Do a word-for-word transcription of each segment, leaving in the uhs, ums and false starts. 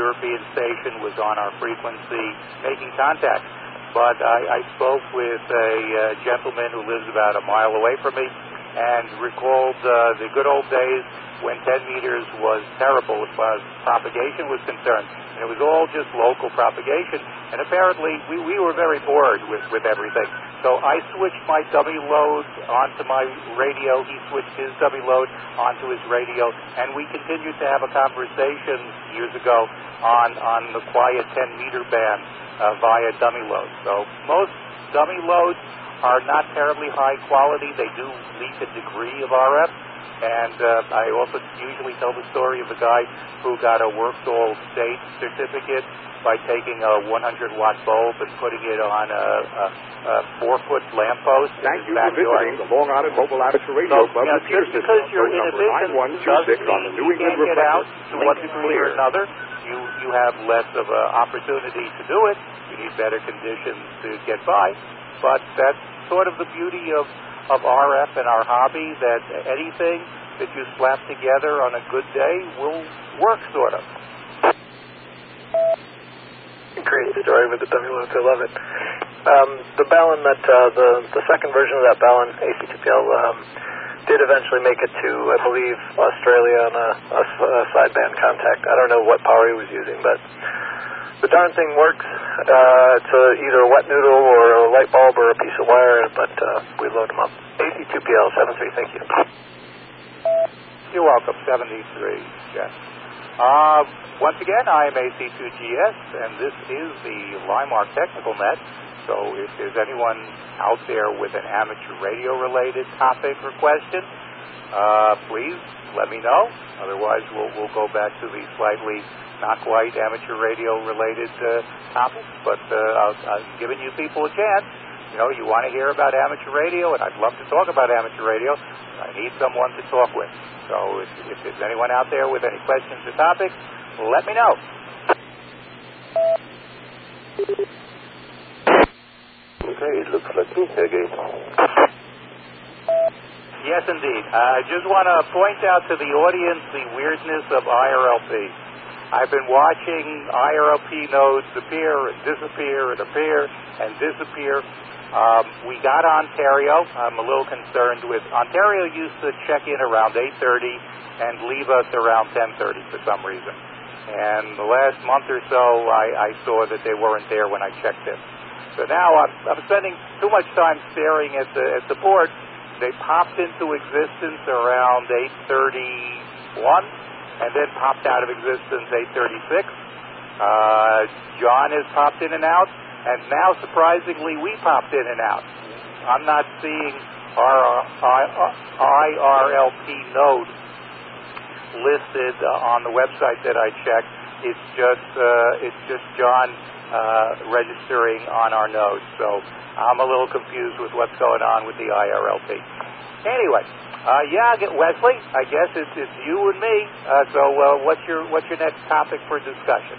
European station was on our frequency making contact. But I, I spoke with a uh, gentleman who lives about a mile away from me and recalled uh, the good old days when ten meters was terrible as far as propagation was concerned. And it was all just local propagation. And apparently we, we were very bored with, with everything. So I switched my dummy load onto my radio. He switched his dummy load onto his radio. And we continued to have a conversation years ago on, on the quiet ten meter band uh, via dummy load. So most dummy loads are not terribly high quality. They do leak a degree of R F. And uh, I also usually tell the story of a guy who got a Workdall State certificate by taking a one hundred watt bulb and putting it on a, a, a four-foot lamppost in Thank his you for backyard. visiting the Long Island Mobile Amateur Radio So, Club yeah, repair just system. because you're in a Number business nine one two doesn't six on the mean New you England can't get out Reflector. to one Link is degree or clear. another. You, you have less of an opportunity to do it. You need better conditions to get by. But that's sort of the beauty of, of R F and our hobby, that anything that you slap together on a good day will work, sort of. Great story with the dummy loads. I love it. Um, the Ballon that, uh, the, the second version of that Ballon A C two P L um, did eventually make it to, I believe, Australia on a, a, a sideband contact. I don't know what power he was using, but the darn thing works. Uh, it's a, either a wet noodle or a light bulb or a piece of wire, but uh, we load them up. A C two P L seven three, thank you. You're welcome, seventy-three, Jeff. Uh, once again, I am A C two G S, and this is the Limark Technical Net. So if there's anyone out there with an amateur radio-related topic or question, uh, please let me know. Otherwise, we'll, we'll go back to the slightly not quite amateur radio-related uh, topics. But uh, I'll, I'm giving you people a chance. You know, you want to hear about amateur radio, and I'd love to talk about amateur radio. I need someone to talk with. So if, if there's anyone out there with any questions or topics, let me know. Okay, it looks like me again. Yes, indeed. I just want to point out to the audience the weirdness of I R L P. I've been watching I R L P nodes appear and disappear and appear and disappear. Um, we got Ontario. I'm a little concerned with Ontario. Used to check in around eight thirty and leave us around ten thirty for some reason. And the last month or so, I, I saw that they weren't there when I checked in. So now I'm, I'm spending too much time staring at the at the board. They popped into existence around eight thirty-one, and then popped out of existence eight thirty-six. Uh, John has popped in and out. And now, surprisingly, we popped in and out. I'm not seeing our I R L P node listed uh, on the website that I checked. It's just uh, it's just John uh, registering on our node. So I'm a little confused with what's going on with the I R L P. Anyway, uh, yeah, I get Wesley. I guess it's, it's you and me. Uh, so uh, what's your what's your next topic for discussion?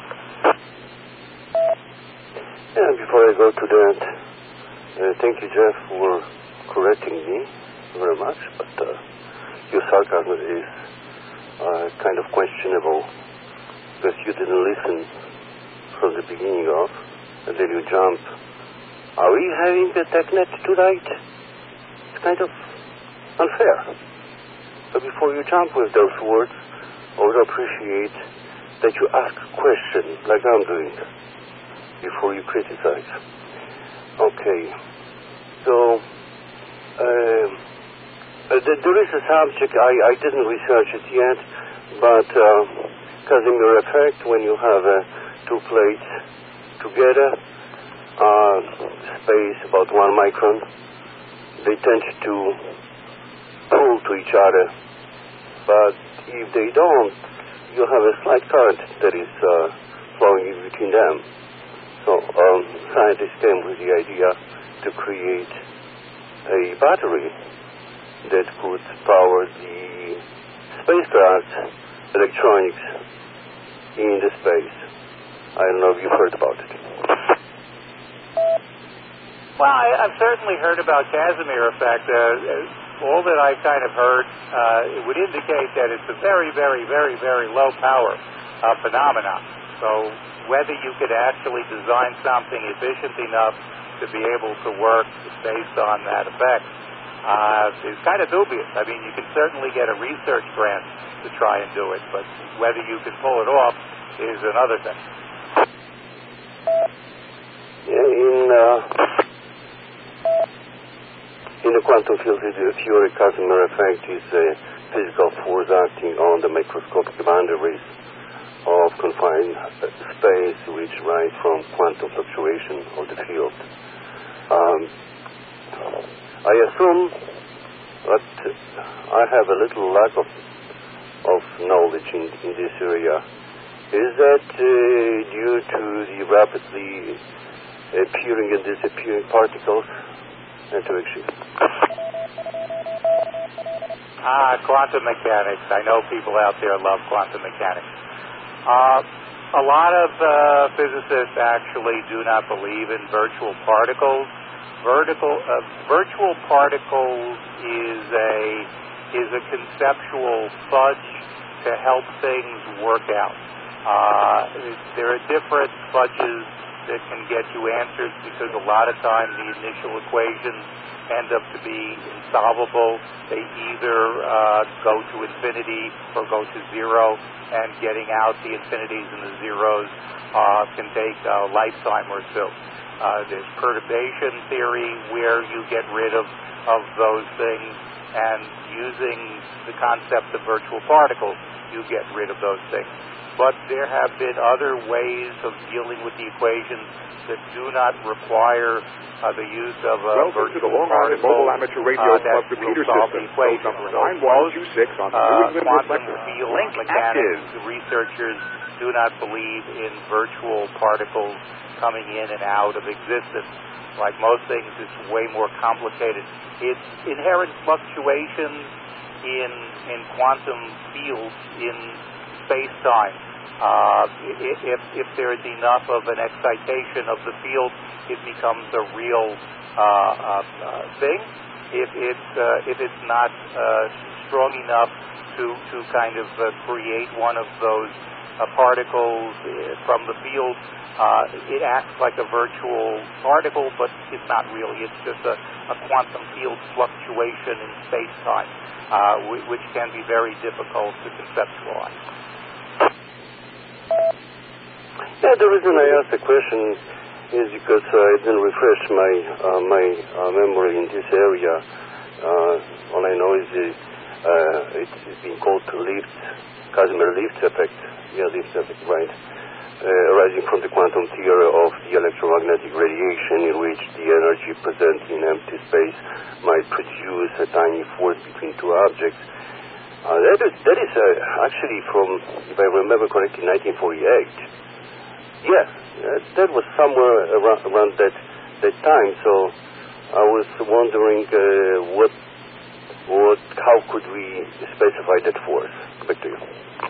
And before I go to that, uh, thank you, Jeff, for correcting me very much, but uh, your sarcasm is uh, kind of questionable because you didn't listen from the beginning of, and then you jump. Are we having the TechNet tonight? It's kind of unfair. But before you jump with those words, I would appreciate that you ask questions like I'm doing before you criticize. Okay, so uh, uh, there is a subject, I, I didn't research it yet, but uh, Casimir effect, when you have uh, two plates together, uh, space about one micron, they tend to pull to each other, but if they don't, you have a slight current that is uh, flowing in between them. So um, scientists came with the idea to create a battery that could power the spacecraft electronics in the space. I don't know if you've heard about it. Well, I, I've certainly heard about Casimir effect. Uh, all that I kind of heard, uh, it would indicate that it's a very, very, very, very low power uh, phenomenon. So whether you could actually design something efficient enough to be able to work based on that effect uh, is kind of dubious. I mean, you can certainly get a research grant to try and do it, but whether you can pull it off is another thing. Yeah, in, uh, in the quantum field theory, Casimir effect is a physical force acting on the microscopic boundaries of confined space, which rise from quantum fluctuation of the field. Um, I assume that I have a little lack of of knowledge in, in this area. Is that uh, due to the rapidly appearing and disappearing particles? Interaction. Ah, quantum mechanics. I know people out there love quantum mechanics. Uh, a lot of uh, physicists actually do not believe in virtual particles. Vertical, uh, virtual particles is a is a conceptual fudge to help things work out. Uh, there are different fudges that can get you answers because a lot of times the initial equations end up to be insolvable. They either uh, go to infinity or go to zero, and getting out the infinities and the zeros uh, can take a lifetime or two. Uh, there's perturbation theory where you get rid of, of those things, and using the concept of virtual particles, you get rid of those things. But there have been other ways of dealing with the equations that do not require uh, the use of a Welcome virtual to the Long Island particle Mobile Amateur Radio uh, Club that repeater will solve system. the equation. Number So nine one two six on the New uh, England quantum Reflector. field Link mechanics active. researchers do not believe in virtual particles coming in and out of existence. Like most things, it's way more complicated. It's inherent fluctuations in in quantum fields in space-time. Uh, if, if there is enough of an excitation of the field, it becomes a real uh, uh, uh, thing. If it's uh, if it's not uh, strong enough to to kind of uh, create one of those uh, particles from the field, uh, it acts like a virtual particle, but it's not really. It's just a, a quantum field fluctuation in space-time, uh, which can be very difficult to conceptualize. Yeah, the reason I asked the question is because uh, I didn't refresh my uh, my uh, memory in this area. Uh, all I know is it, uh, it's been called Lift, Casimir Lift effect. Yeah, Lift effect, right? Uh, arising from the quantum theory of the electromagnetic radiation, in which the energy present in empty space might produce a tiny force between two objects. Uh, that is, that is uh, actually from, if I remember correctly, nineteen forty-eight. Yeah, that, that was somewhere around, around that that time. So I was wondering uh, what, what, how could we specify that force? Back to you.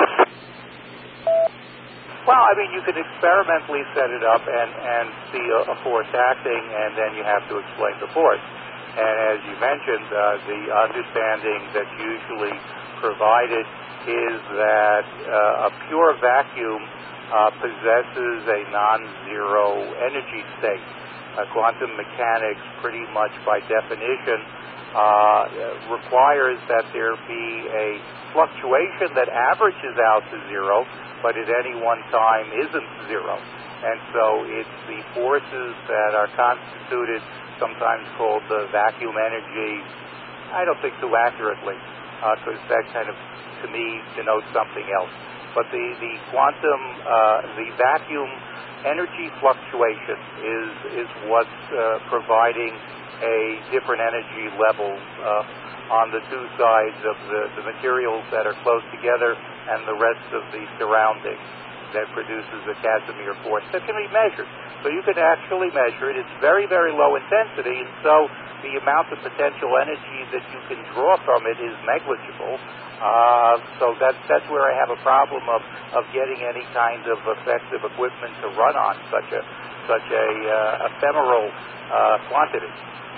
Well, I mean, you could experimentally set it up and, and see a, a force acting, and then you have to explain the force. And as you mentioned, uh, the understanding that's usually provided is that uh, a pure vacuum uh, possesses a non-zero energy state. Uh, quantum mechanics, pretty much by definition, uh, requires that there be a fluctuation that averages out to zero, but at any one time isn't zero. And so it's the forces that are constituted, sometimes called the vacuum energy. I don't think too accurately, because uh, that kind of, to me, denotes something else. But the, the quantum, uh, the vacuum energy fluctuation is, is what's uh, providing a different energy level uh, on the two sides of the, the materials that are close together and the rest of the surrounding that produces a Casimir force that can be measured. So you can actually measure it. It's very, very low intensity, and so the amount of potential energy that you can draw from it is negligible. Uh, so that's, that's where I have a problem of, of getting any kind of effective equipment to run on such a such a uh, ephemeral uh, quantity.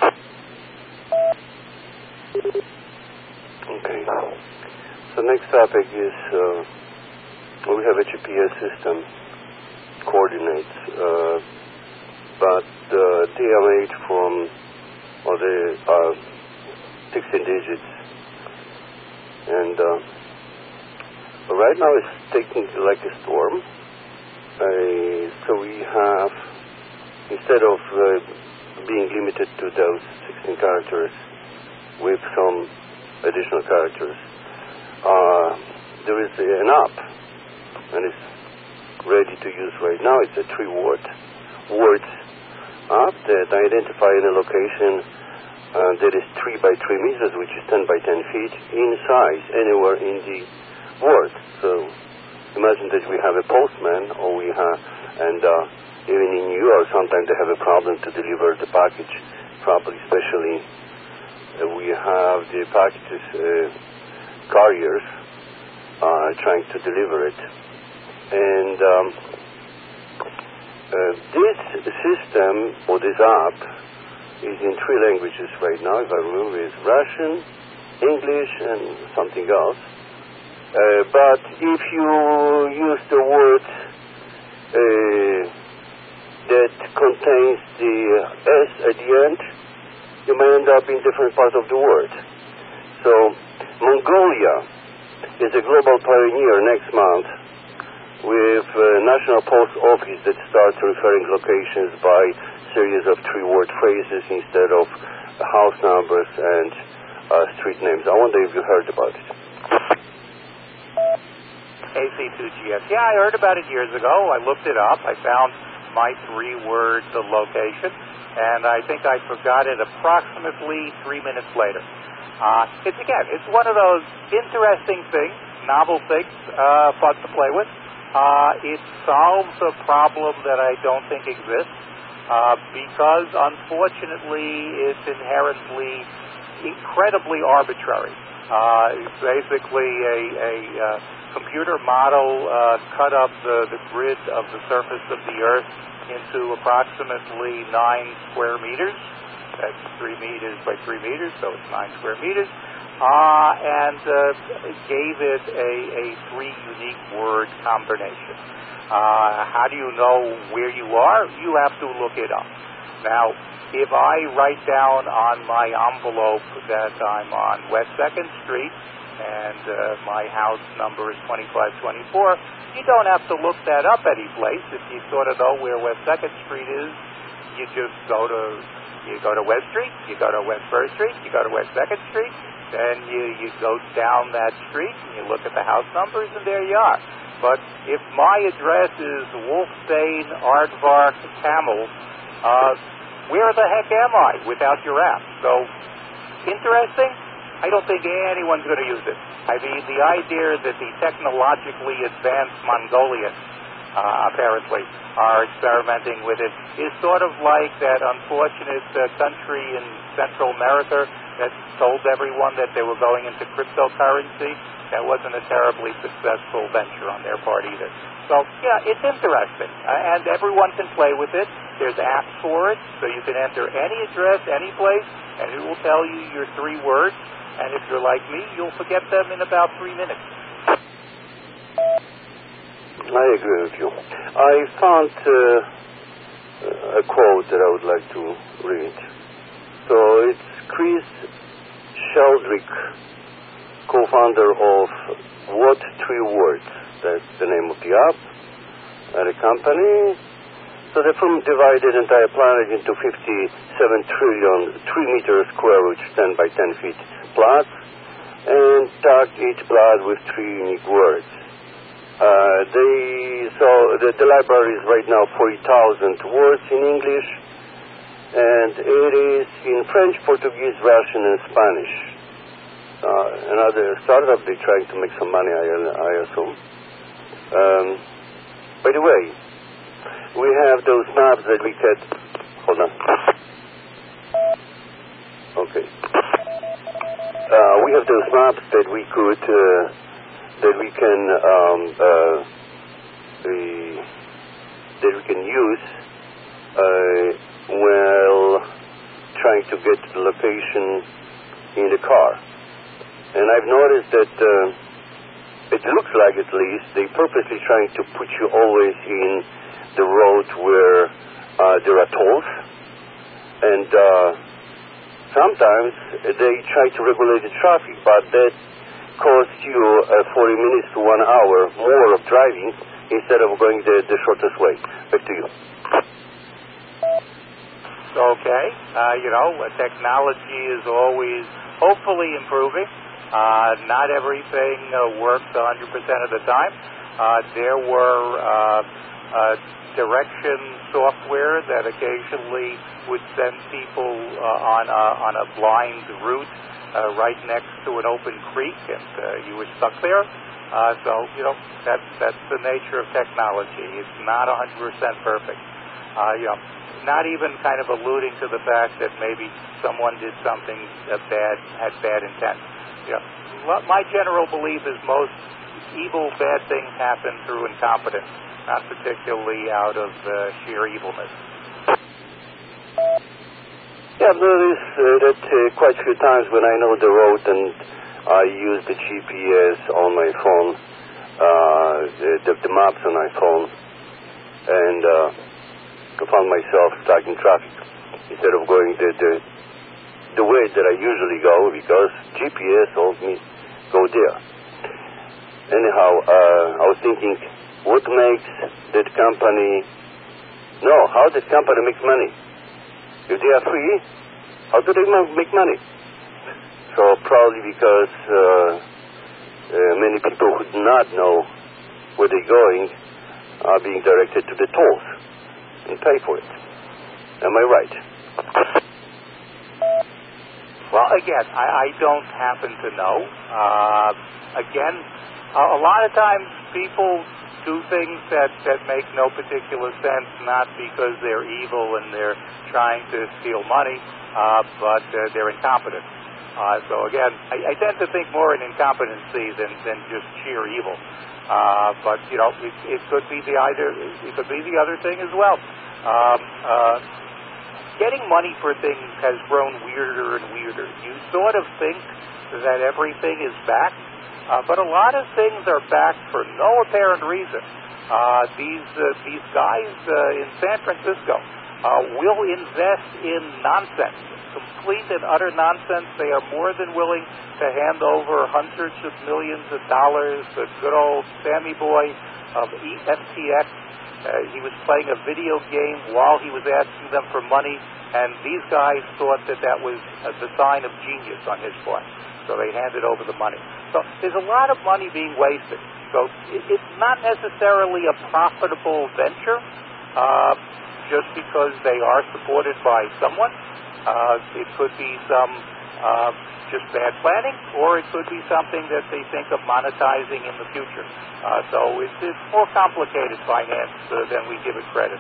Okay. So next topic is uh, we have a G P S system coordinates, uh, but uh, they are made from, or they are sixteen digits. And uh, right now it's taking like a storm. Uh, so we have, instead of uh, being limited to those sixteen characters with some additional characters, uh, there is an app, and it's ready to use right now. It's a three-word words app that identifies a location uh, that is three by three meters, which is ten by ten feet in size, anywhere in the world. So imagine that we have a postman, or we have, and uh, even in New York, sometimes they have a problem to deliver the package properly, especially uh, we have the packages uh, carriers uh, trying to deliver it. And um, uh, this system, or this app, is in three languages right now, if I remember. It's Russian, English, and something else. Uh, but if you use the word uh, that contains the S at the end, you may end up in different parts of the world. So Mongolia is a global pioneer next month with a National Post Office that starts referring locations by series of three-word phrases instead of house numbers and uh, street names. I wonder if you heard about it. A C two G S. Yeah, I heard about it years ago. I looked it up. I found my three-word location, and I think I forgot it approximately three minutes later. Uh, it's, again, it's one of those interesting things, novel things, uh, fun to play with. Uh, it solves a problem that I don't think exists, uh, because, unfortunately, it's inherently incredibly arbitrary. Uh, it's basically a, a uh, computer model uh, cut up the, the grid of the surface of the Earth into approximately nine square meters. That's three meters by three meters, so it's nine square meters. Uh, and uh, gave it a, a three unique word combination. Uh, how do you know where you are? You have to look it up. Now, if I write down on my envelope that I'm on West second Street and uh, my house number is twenty-five twenty-four, you don't have to look that up any place. If you sort of know where West second Street is, you just go to you go to West Street, you go to West first Street, you go to West second Street, then you, you go down that street and you look at the house numbers, and there you are. But if my address is Wolfstein, Aardvark, Tamil, uh, where the heck am I without your app? So, interesting? I don't think anyone's going to use it. I mean, the idea that the technologically advanced Mongolians, uh, apparently, are experimenting with it is sort of like that unfortunate uh, country in Central America that told everyone that they were going into cryptocurrency. That wasn't a terribly successful venture on their part either. So, yeah, it's interesting, uh, and everyone can play with it. There's apps for it, so you can enter any address, any place, and it will tell you your three words, and if you're like me, you'll forget them in about three minutes. I agree with you. I found uh, a quote that I would like to read. So it's Chris Sheldrick, co-founder of What Three Words. That's the name of the app and the company. So the firm divided the entire planet into fifty-seven trillion three meters square, which is ten by ten feet plots, and tagged each plot with three unique words. Uh, they, so the, the library is right now forty thousand words in English, and it is in French, Portuguese, Russian, and Spanish. Uh, another startup, they're trying to make some money, I, I assume. Um, by the way, we have those maps that we can... Hold on. Okay. Uh, we have those maps that we could... Uh, that we can um, uh, we, that we can use uh, while trying to get to the location in the car. And I've noticed that uh, it looks like, at least, they purposely trying to put you always in the road where uh, there are tolls, and uh, sometimes they try to regulate the traffic, but that costs you uh, forty minutes to one hour more of driving instead of going the, the shortest way. Back to you. Okay. Uh, you know, technology is always hopefully improving. Uh, not everything uh, works one hundred percent of the time. Uh, there were uh, uh, direction software that occasionally would send people uh, on, a, on a blind route uh, right next to an open creek, and uh, you were stuck there. Uh, so, you know, that's, that's the nature of technology. It's not one hundred percent perfect. Uh, you know, not even kind of alluding to the fact that maybe someone did something uh, bad, had bad intent. You know, my general belief is most evil, bad things happen through incompetence, not particularly out of uh, sheer evilness. Yeah, there is uh, that uh, quite a few times when I know the road and I use the G P S on my phone, uh, the, the, the maps on my phone, and uh, I found myself stuck in traffic instead of going the, the the way that I usually go, because G P S told me go there. Anyhow, uh, I was thinking, what makes that company, no, how that company makes money? If they are free, how do they make money? So probably because uh, uh, many people who do not know where they're going are being directed to the tolls and pay for it. Am I right? Well, again, I, I don't happen to know. Uh, again, a, a lot of times people do things that, that make no particular sense, not because they're evil and they're trying to steal money, uh, but uh, they're incompetent. Uh, so again, I, I tend to think more in incompetency than, than just sheer evil. Uh, but you know, it, it could be the either it could be the other thing as well. Um, uh, Getting money for things has grown weirder and weirder. You sort of think that everything is backed, uh, but a lot of things are backed for no apparent reason. Uh, these uh, these guys uh, in San Francisco uh, will invest in nonsense, complete and utter nonsense. They are more than willing to hand over hundreds of millions of dollars. The good old Sammy Boy of F T X. Uh, he was playing a video game while he was asking them for money, and these guys thought that that was uh, the sign of genius on his part. So they handed over the money. So there's a lot of money being wasted. So it, it's not necessarily a profitable venture uh, just because they are supported by someone. Uh, it could be some uh, just bad planning, or it could be something that they think of monetizing in the future. Uh, so it's, it's more complicated finance uh, than we give it credit.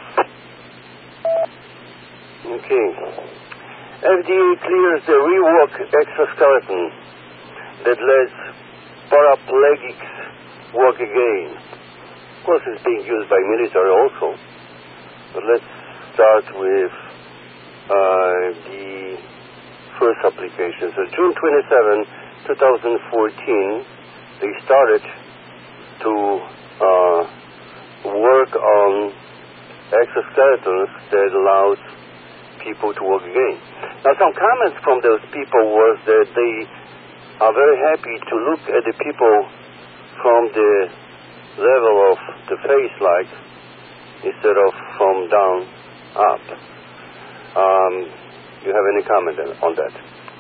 Okay. F D A clears the rework exoskeleton that lets paraplegics walk again. Of course, it's being used by military also. But let's start with uh, the first application. So June twenty-seventh, twenty fourteen, they started to uh, work on exoskeletons that allowed people to walk again. Now, some comments from those people was that they are very happy to look at the people from the level of the face, like, instead of from down up. Um, you have any comment on that?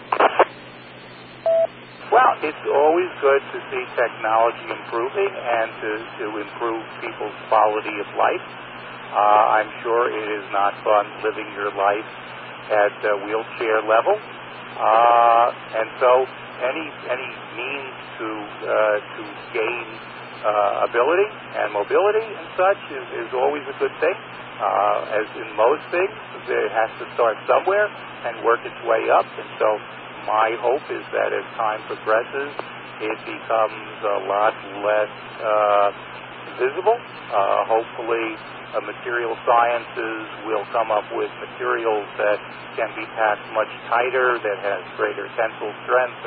Well, it's always good to see technology improving and to, to improve people's quality of life. Uh, I'm sure it is not fun living your life at uh, wheelchair level. Uh, and so any any means to uh, to gain uh, ability and mobility and such is, is always a good thing. Uh, as in most things, it has to start somewhere and work its way up. And so my hope is that as time progresses, it becomes a lot less uh, visible. Uh, hopefully, uh, material sciences will come up with materials that can be packed much tighter, that has greater tensile strength and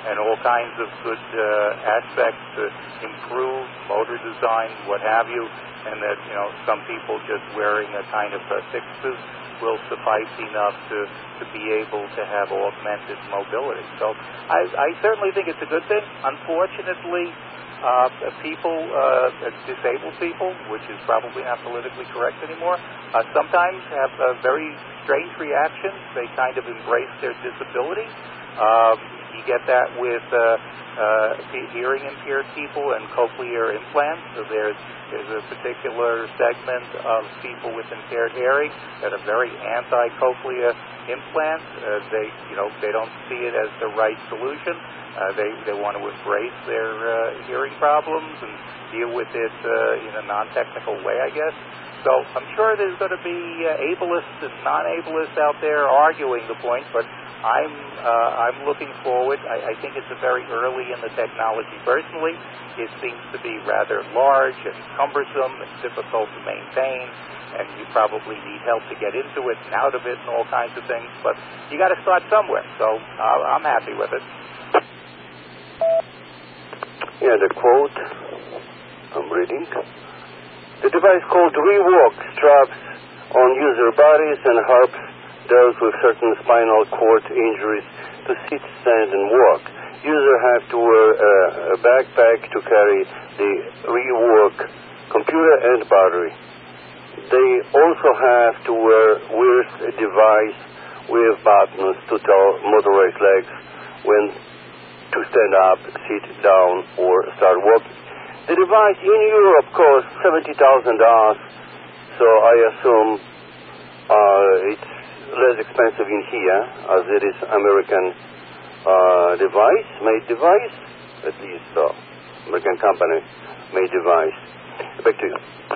and all kinds of good uh, aspects to improve motor design, what have you, and that, you know, some people just wearing a kind of a fixes will suffice enough to, to be able to have augmented mobility. So I, I certainly think it's a good thing. Unfortunately, uh, people, uh, disabled people, which is probably not politically correct anymore, uh, sometimes have uh, very strange reactions. They kind of embrace their disability. Um, you get that with uh, uh, hearing impaired people and cochlear implants. So there's there's a particular segment of people with impaired hearing that are very anti-cochlear implants. Uh, they you know they don't see it as the right solution. Uh, they they want to embrace their uh, hearing problems and deal with it uh, in a non-technical way, I guess. So I'm sure there's going to be uh, ableists and non-ableists out there arguing the point, but I'm uh, I'm looking forward. I, I think it's a very early in the technology. Personally, it seems to be rather large and cumbersome and difficult to maintain, and you probably need help to get into it and out of it and all kinds of things. But you got to start somewhere. So uh, I'm happy with it. Yeah, the quote I'm reading. The device called ReWalk straps on user bodies and helps those with certain spinal cord injuries to sit, stand, and walk. Users have to wear a, a backpack to carry the ReWalk computer and battery. They also have to wear wear a device with buttons to tell motorized legs when to stand up, sit down, or start walking. The device in Europe costs seventy thousand dollars, so I assume uh, it's less expensive in here, as it is American uh, device, made device, at least uh, American company made device. Back to you.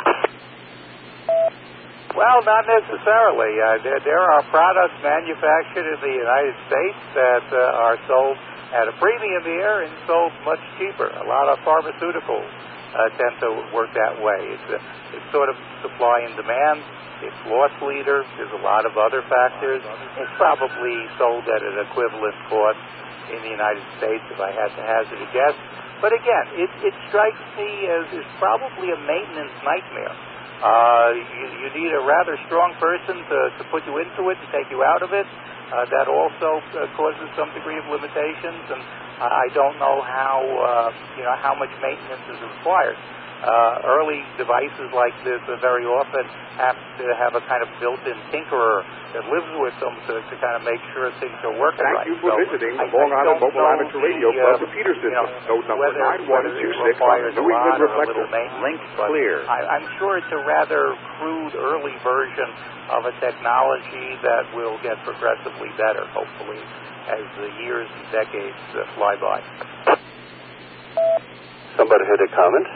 Well, not necessarily. Uh, there, there are products manufactured in the United States that uh, are sold at a premium here and sold much cheaper. A lot of pharmaceuticals uh, tend to work that way. It's, a, it's sort of supply and demand. It's loss leader. There's a lot of other factors. It's probably sold at an equivalent cost in the United States, if I had to hazard a guess. But again, it, it strikes me as is probably a maintenance nightmare. Uh, you, you need a rather strong person to, to put you into it, to take you out of it. Uh, that also uh, causes some degree of limitations, and I don't know how uh, you know how much maintenance is required. Uh, early devices like this uh, very often have to have a kind of built-in tinkerer that lives with them to, to kind of make sure things are working Thank right. you for so visiting I, the Long I Island don't Mobile Amateur Radio the, Club uh, of Peterson. You know, Note number whether, nine one two six on the New England Reflector. Link clear. I, I'm sure it's a rather crude early version of a technology that will get progressively better, hopefully, as the years and decades uh, fly by. Somebody had a comment?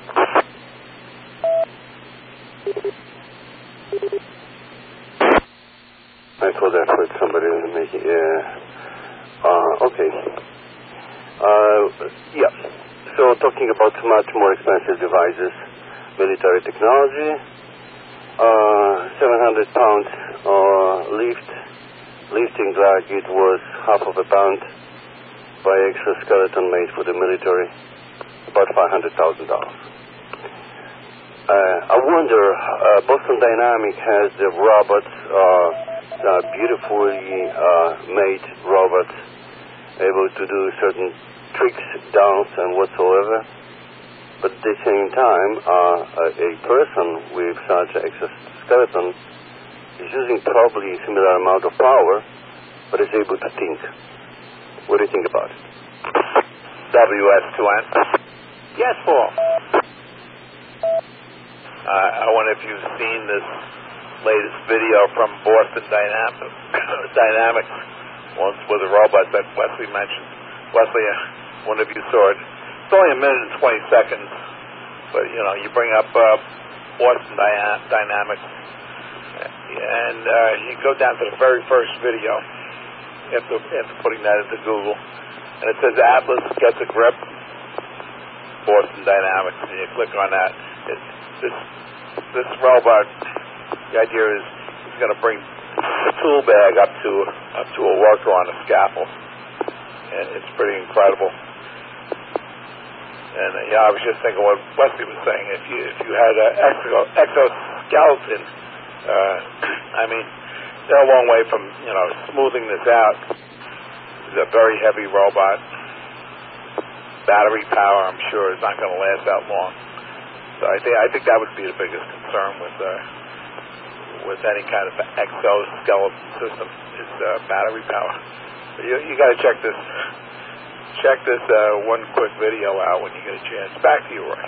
I thought I heard somebody making, yeah. Uh, okay. Uh, yeah. So talking about much more expensive devices, military technology, uh, seven hundred pound uh, lift, lifting drag, it was half of a pound by exoskeleton made for the military, about five hundred thousand dollars. Uh, I wonder, uh, Boston Dynamics has the robots, uh, uh, beautifully uh, made robots, able to do certain tricks, dance, and whatsoever. But at the same time, uh, a, a person with such an exoskeleton is using probably a similar amount of power, but is able to think. What do you think about it? W S two N. Yes, Paul. Uh, I wonder if you've seen this latest video from Boston Dynamics, Dynamics once with a robot that Wesley mentioned. Wesley, I wonder if you saw it. It's only a minute and twenty seconds, but, you know, you bring up uh, Boston Dyna- Dynamics, and uh, you go down to the very first video after, after putting that into Google, and it says Atlas gets a grip, Boston Dynamics, and you click on that. It, this this robot, the idea is it's going to bring the tool bag up to up to a worker on a scaffold, and it's pretty incredible. And uh, yeah, I was just thinking what Wesley was saying. If you if you had an exo- exoskeleton, uh, I mean, they're a long way from you know smoothing this out. It's a very heavy robot. Battery power, I'm sure, is not going to last that long. So I think I think that would be the biggest concern with uh, with any kind of exoskeleton system is uh, battery power. You you got to check this check this uh, one quick video out when you get a chance. Back to you, Roy.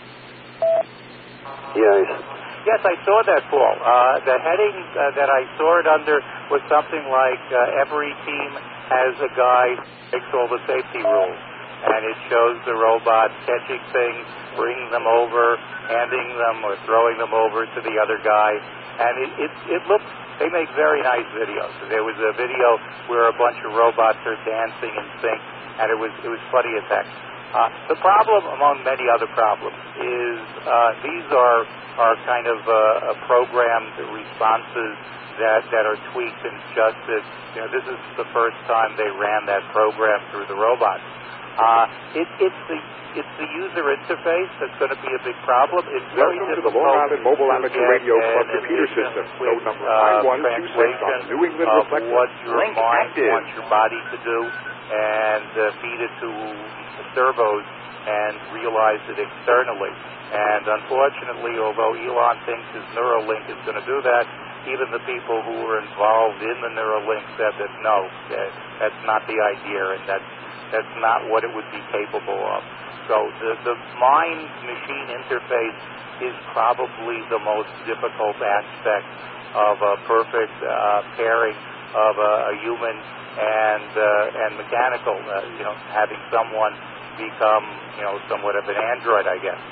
Yes. Yes, I saw that, Paul. Uh, the heading uh, that I saw it under was something like uh, every team has a guy who makes all the safety rules. And it shows the robot catching things, bringing them over, handing them or throwing them over to the other guy. And it, it, it looks, they make very nice videos. There was a video where a bunch of robots are dancing in sync, and it was it was funny as heck. Uh, the problem, among many other problems, is uh, these are are kind of uh, programmed responses that, that are tweaked and adjusted. You know, this is the first time they ran that program through the robots. Uh, it, it's the it's the user interface that's going to be a big problem. It's very Welcome to difficult the Long Island Mobile Amateur Radio Club computer system. Quick, Code number uh, nine one two six on the New England of Reflector. what your Link mind active. wants your body to do, and uh, feed it to the servos and realize it externally. And unfortunately, although Elon thinks his Neuralink is going to do that, even the people who were involved in the Neuralink said that no, that, that's not the idea, and that's That's not what it would be capable of. So the, the mind-machine interface is probably the most difficult aspect of a perfect uh, pairing of a, a human and uh, and mechanical. Uh, you know, having someone become you know somewhat of an android, I guess.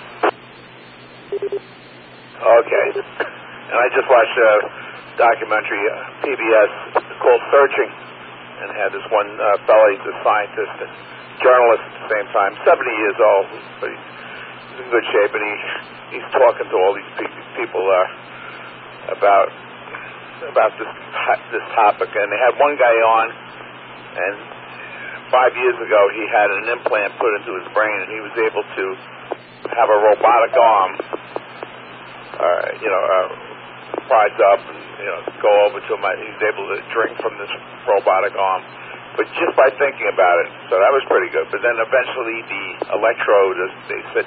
Okay. And I just watched a documentary, uh, P B S, called Searching. And had this one uh, fellow, he's a scientist and journalist at the same time, seventy years old, but he's, he's in good shape, and he he's talking to all these pe- people uh, about about this this topic. And they had one guy on, and five years ago he had an implant put into his brain, and he was able to have a robotic arm, uh, you know, uh, rise up and you know, go over to him. He's able to drink from this robotic arm, but just by thinking about it. So that was pretty good. But then eventually the electrode, they said,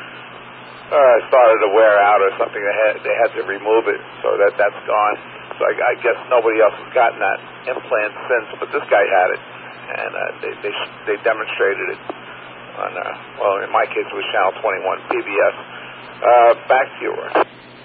uh, started to wear out or something. They had they had to remove it, so that that's gone. So I, I guess nobody else has gotten that implant since, but this guy had it, and uh, they they they demonstrated it on uh, well, in my case it was Channel twenty-one, P B S. Uh, back to you, Roy.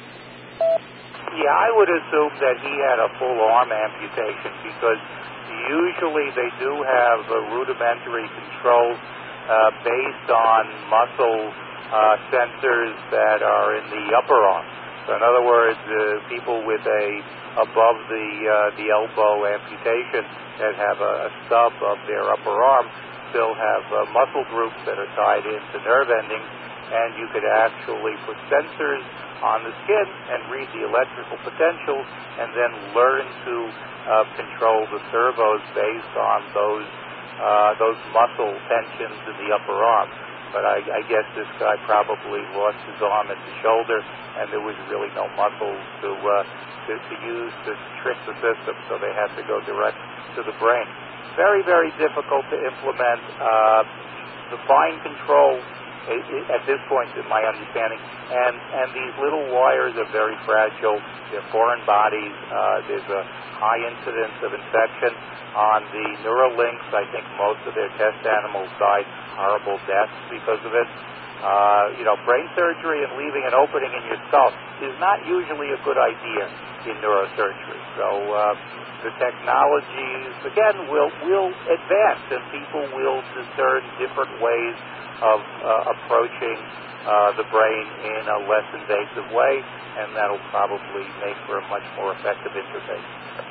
Yeah, I would assume that he had a full arm amputation because usually they do have a rudimentary control uh, based on muscle uh, sensors that are in the upper arm. So in other words, uh, people with a above the uh, the elbow amputation that have a, a stub of their upper arm still have uh, muscle groups that are tied into nerve endings, and you could actually put sensors on the skin and read the electrical potentials and then learn to uh, control the servos based on those uh, those muscle tensions in the upper arm. But I, I guess this guy probably lost his arm at the shoulder, and there was really no muscles to, uh, to, to use to trick the system, so they had to go direct to the brain. Very, very difficult to implement. Uh, the fine control at this point, in my understanding, and and these little wires are very fragile. They're foreign bodies. Uh, there's a high incidence of infection on the Neuralinks. I think most of their test animals died horrible deaths because of it. Uh, you know, brain surgery and leaving an opening in your skull is not usually a good idea in neurosurgery. So uh, the technologies, again, will will advance, and people will discern different ways of uh, approaching uh, the brain in a less invasive way, and that'll probably make for a much more effective interface.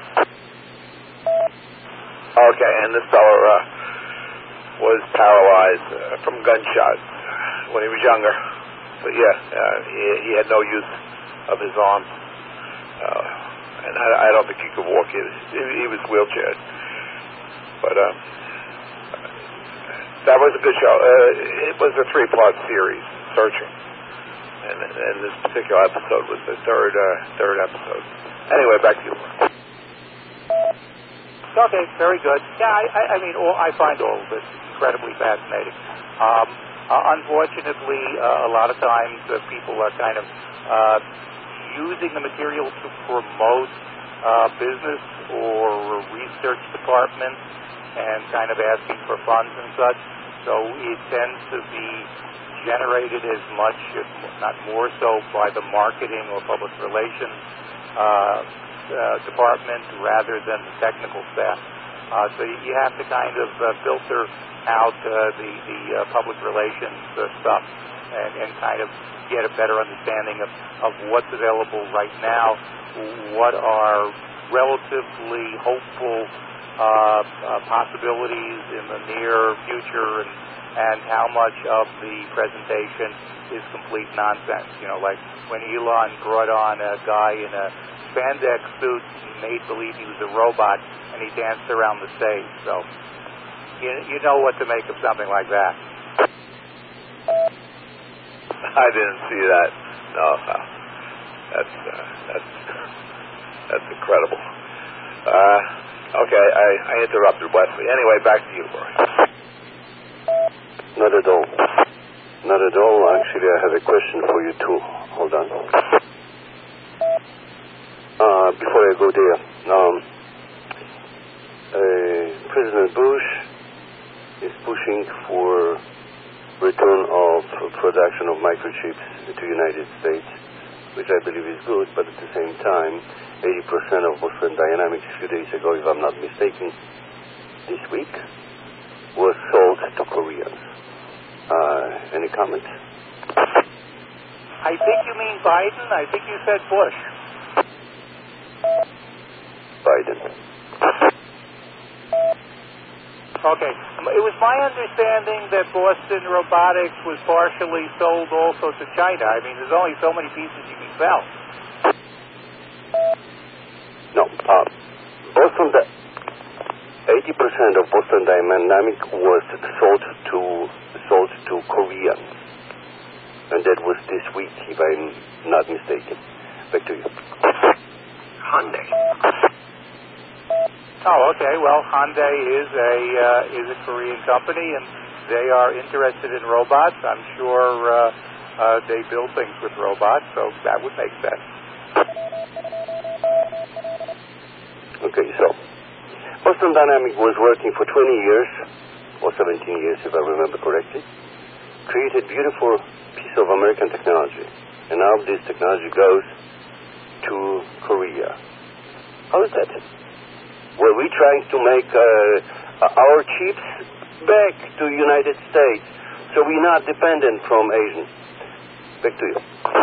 Okay, and this fellow uh, was paralyzed uh, from gunshots when he was younger. But yeah, uh, he, he had no use of his arms, uh, and I, I don't think he could walk. He was, he was wheelchaired. But uh, that was a good show. Uh, it was a three-part series, Searching, and, and this particular episode was the third uh, third episode. Anyway, back to you. Okay, very good. Yeah, I, I, I mean, all, I find all of this incredibly fascinating. Um, uh, unfortunately, uh, a lot of times uh, people are kind of uh, using the material to promote uh, business or research departments and kind of asking for funds and such. So it tends to be generated as much, if not more so, by the marketing or public relations uh, uh, department rather than the technical staff. Uh, so you have to kind of uh, filter out uh, the, the uh, public relations uh, stuff and, and kind of get a better understanding of, of what's available right now, what are relatively hopeful uh, uh, possibilities in the near future, and, and how much of the presentation is complete nonsense. You know, like when Elon brought on a guy in a spandex suit, he made believe he was a robot, and he danced around the stage. So you, you know what to make of something like that. I didn't see that. No, no. That's uh, that's that's incredible. Uh, okay, I, I interrupted Wesley. Anyway, back to you, Roy. Not at all. Not at all. Actually, I have a question for you too. Hold on. Uh, before I go there, um, uh, President Bush is pushing for return of production of microchips to the United States, which I believe is good, but at the same time, eighty percent of Boston Dynamics a few days ago, if I'm not mistaken, this week, was sold to Koreans. Uh, any comment? I think you mean Biden. I think you said Bush. Biden. Okay. It was my understanding that Boston Robotics was partially sold also to China. I mean, there's only so many pieces you can sell. No. Uh, Boston, eighty percent of Boston Dynamics was sold to sold to Koreans, and that was this week, if I'm not mistaken. Back to you. Hyundai. Oh, okay. Well, Hyundai is a uh, is a Korean company, and they are interested in robots. I'm sure uh, uh, they build things with robots, so that would make sense. Okay, so Boston Dynamics was working for twenty years, or seventeen years, if I remember correctly. Created beautiful piece of American technology, and now this technology goes to Korea. How is that? Were we trying to make uh, our chips back to the United States so we're not dependent from Asians? Back to you.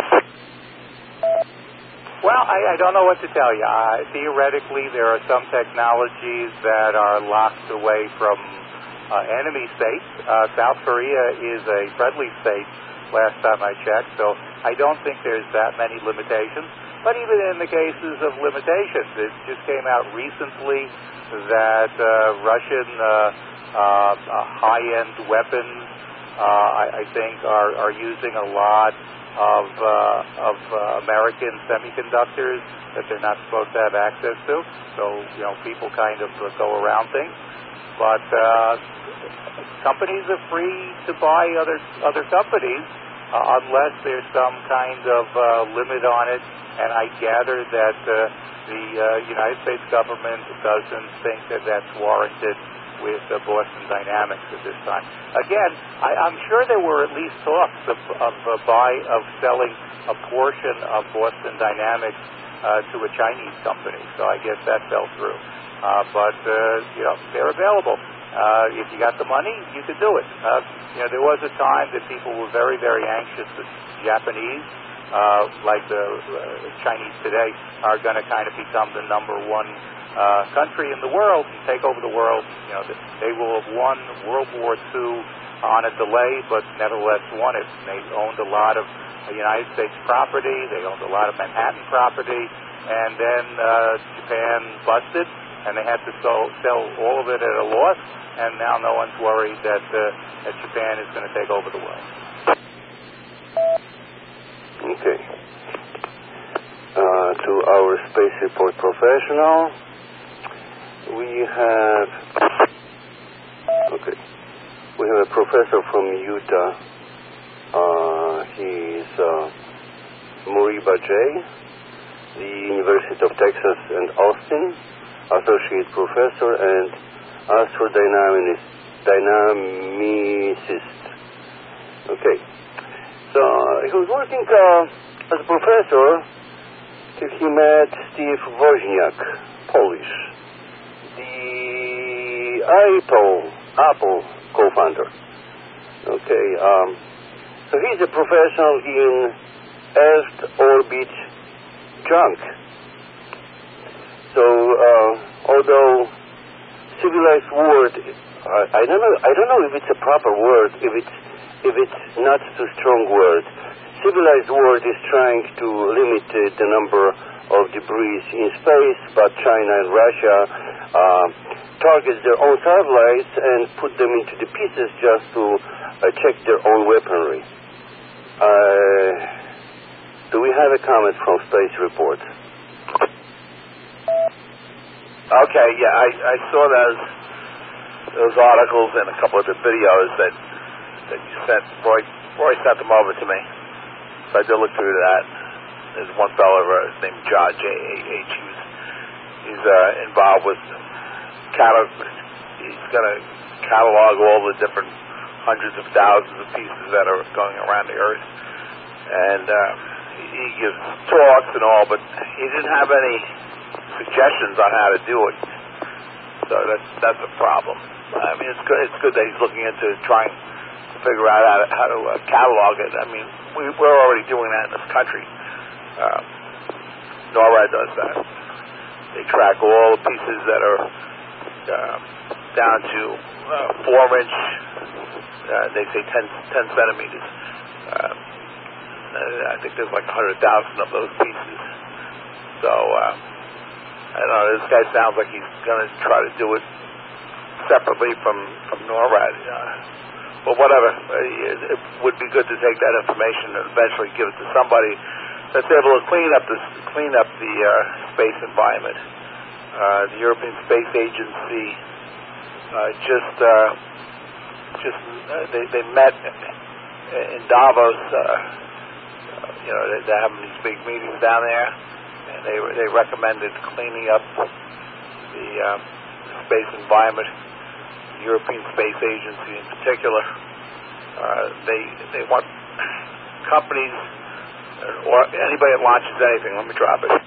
Well, I, I don't know what to tell you. Uh, theoretically, there are some technologies that are locked away from uh, enemy states. Uh, South Korea is a friendly state, last time I checked, so I don't think there's that many limitations. But even in the cases of limitations, it just came out recently that uh, Russian uh, uh, high-end weapons, uh, I, I think, are, are using a lot of, uh, of uh, American semiconductors that they're not supposed to have access to. So, you know, people kind of uh, go around things. But uh, companies are free to buy other other companies uh, unless there's some kind of uh, limit on it. And I gather that uh, the uh, United States government doesn't think that that's warranted with uh, Boston Dynamics at this time. Again, I, I'm sure there were at least talks of, of uh, buy of selling a portion of Boston Dynamics uh, to a Chinese company. So I guess that fell through. Uh, but uh, you know, they're available. Uh, if you got the money, you could do it. Uh, you know, there was a time that people were very, very anxious that Japanese, uh, like the uh, Chinese today, are going to kind of become the number one uh, country in the world and take over the world. You know, they will have won World War Two on a delay, but nevertheless won it. They owned a lot of uh, United States property. They owned a lot of Manhattan property, and then uh, Japan busted. and they had to sell, sell all of it at a loss, and now no one's worried that, uh, that Japan is going to take over the world. Okay. Uh, to our Space Report professional, we have, okay, we have a professor from Utah. Uh, he's uh, Moriba J., the University of Texas and Austin, associate professor and astrodynamicist. Dynamicist. Okay. So uh, he was working uh, as a professor till he met Steve Wozniak, Polish, the Apple, Apple co-founder. Okay. Um, so he's a professional in Earth orbit junk. So uh, although civilized word, uh, I don't know. I don't know if it's a proper word. If it's if it's not too strong word. Civilized world is trying to limit uh, the number of debris in space, but China and Russia uh, target their own satellites and put them into the pieces just to uh, check their own weaponry. Uh, do we have a comment from Space Report? Okay, yeah, I, I saw those those articles and a couple of the videos that that you sent. Roy, Roy sent them over to me. So I did look through that. There's one fellow uh, named John, J A H. He's, he's uh, involved with catalog. He's going to catalog all the different hundreds of thousands of pieces that are going around the Earth. And uh, he gives talks and all, but he didn't have any suggestions on how to do it. So that's that's a problem. I mean, it's good. It's good that he's looking into trying to figure out how to, how to uh, catalog it. I mean, we, we're already doing that in this country. Uh, NORAD does that. They track all the pieces that are uh, down to uh, four inch. Uh, they say ten, ten centimeters. Uh, I think there's like a hundred thousand of those pieces. So uh, I don't know. This guy sounds like he's going to try to do it separately from from NORAD. Uh, but whatever. Uh, it would be good to take that information and eventually give it to somebody that's able to clean up this, clean up the uh, space environment. Uh, the European Space Agency uh, just uh, just uh, they they met in Davos. Uh, you know, they, they're having these big meetings down there, and they they recommended cleaning up the um, space environment. The European Space Agency, in particular, uh, they they want companies. Or anybody that launches anything, let me drop it.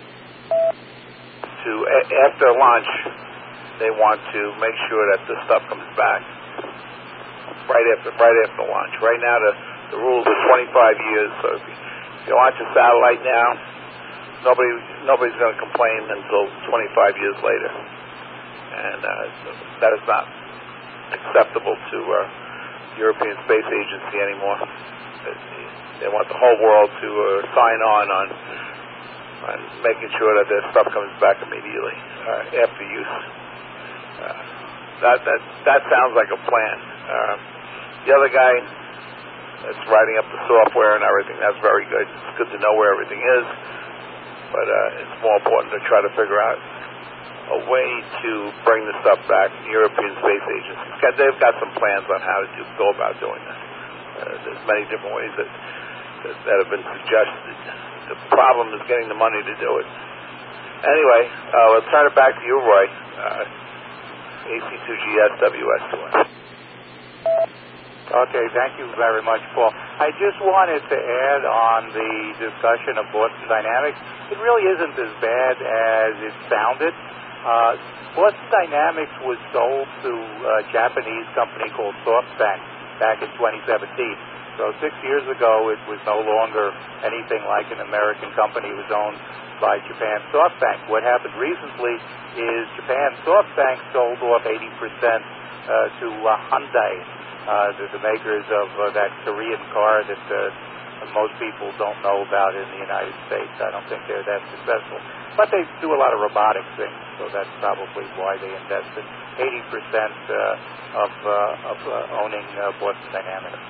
To a, after launch, they want to make sure that the stuff comes back right after right after launch. Right now, the, the rules are twenty-five years. So if you, if you launch a satellite now, nobody nobody's going to complain until twenty-five years later, and uh, that is not acceptable to uh, the European Space Agency anymore. They want the whole world to uh, sign on, on on making sure that their stuff comes back immediately uh, after use. Uh, that that that sounds like a plan. Uh, the other guy that's writing up the software and everything, that's very good. It's good to know where everything is, but uh, it's more important to try to figure out a way to bring the stuff back. The European Space Agency, they've got some plans on how to do, go about doing that. Uh, there's many different ways that That, that have been suggested. The problem is getting the money to do it. Anyway, uh, let's turn it back to you, Roy. Uh, A C two G S W S two S. Okay, thank you very much, Paul. I just wanted to add on the discussion of Boston Dynamics. It really isn't as bad as it sounded. Uh, Boston Dynamics was sold to a Japanese company called SoftBank back in twenty seventeen. So six years ago, it was no longer anything like an American company. It was owned by Japan SoftBank. What happened recently is Japan SoftBank sold off eighty percent uh, to uh, Hyundai, uh, the, the makers of uh, that Korean car that uh, most people don't know about in the United States. I don't think they're that successful. But they do a lot of robotic things, so that's probably why they invested eighty percent uh, of, uh, of uh, owning uh, Boston Dynamics.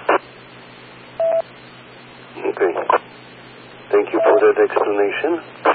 Okay. Thank you for that explanation.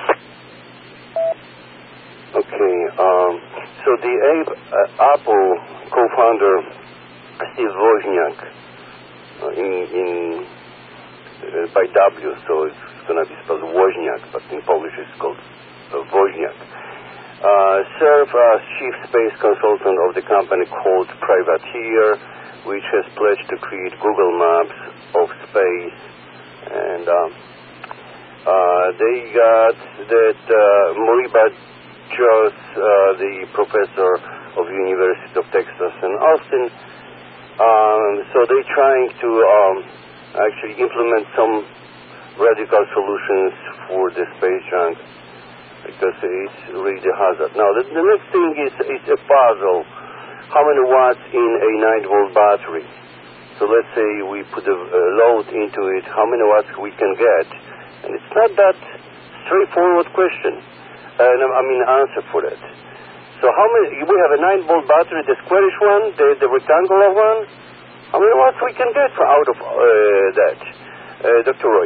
Okay. Um, so the uh, Apple co-founder, Steve Wozniak, uh, in, in uh, by W, so it's going to be spelled Wozniak, but in Polish it's called uh, Wozniak, uh, served as chief space consultant of the company called Privateer, which has pledged to create Google Maps of space. And um, uh, they got that uh, Moriba Joss, uh, the professor of the University of Texas in Austin, um, so they're trying to um, actually implement some radical solutions for the space junk because it's really a hazard. Now, the, the next thing is, is a puzzle. How many watts in a nine volt battery? So let's say we put a, a load into it, how many watts we can get? And it's not that straightforward question. Uh, I mean, answer for that. So how many, we have a nine volt battery, the squarish one, the, the rectangular one. How many watts we can get for out of uh, that? Uh, Doctor Roy.